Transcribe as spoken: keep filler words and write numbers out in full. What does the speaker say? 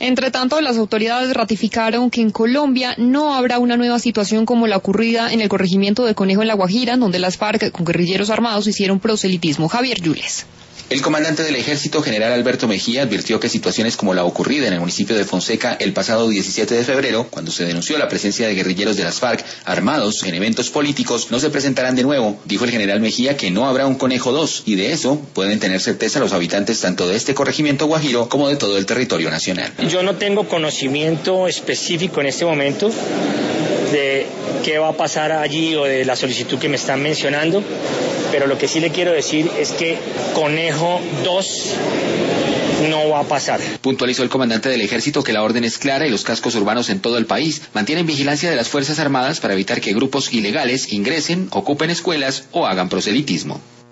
Entre tanto, las autoridades ratificaron que en Colombia no habrá una nueva situación como la ocurrida en el corregimiento de Conejo en La Guajira, donde las FARC con guerrilleros armados hicieron proselitismo. Javier Yules. El comandante del Ejército, general Alberto Mejía, advirtió que situaciones como la ocurrida en el municipio de Fonseca el pasado diecisiete de febrero, cuando se denunció la presencia de guerrilleros de las FARC armados en eventos políticos, no se presentarán de nuevo. Dijo el general Mejía que no habrá un Conejo dos, y de eso pueden tener certeza los habitantes tanto de este corregimiento guajiro como de todo el territorio nacional. Yo no tengo conocimiento específico en este momento de qué va a pasar allí o de la solicitud que me están mencionando, pero lo que sí le quiero decir es que Conejo dos no va a pasar. Puntualizó el comandante del Ejército que la orden es clara y los cascos urbanos en todo el país mantienen vigilancia de las Fuerzas Armadas para evitar que grupos ilegales ingresen, ocupen escuelas o hagan proselitismo.